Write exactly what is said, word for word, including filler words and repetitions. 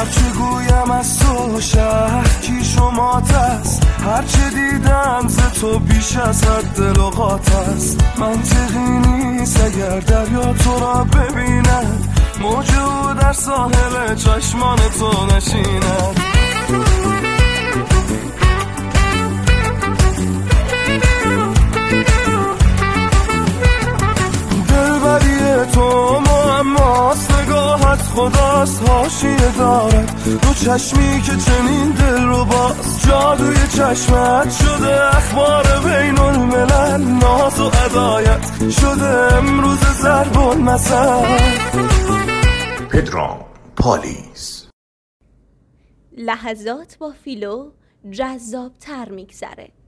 هرچه گویم از تو شهر کی شما تست، هرچه دیدم ز تو بیش از حد لغات است. منطقی نیست اگر دریا تو را ببیند، موجود در ساحل چشمان تو نشیند. دلبری تو معماست، نگاهت خداست حاشیه دارد دو چشمی که چنین دل رو باز. جادوی چشمت شده اخبار بین الملل، ناز و هدایت شده امروز ضرب المثل. پدرام پالیز. لحظات با فیلو جذاب تر میگذره.